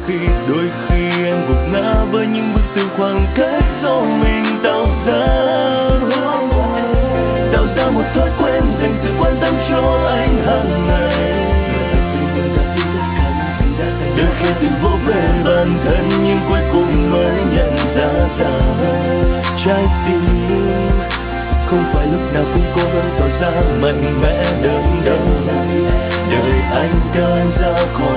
đôi khi em gục ngã với những bức tường khoảng cách do mình tạo ra một thói quen dành sự quan tâm cho anh hàng ngày. Đôi khi tự vỗ về bản thân nhưng cuối cùng mới nhận ra rằng trái tim không phải lúc nào cũng cố gắng tỏ ra mạnh mẽ đớn đau. Đời anh đưa anh ra khỏi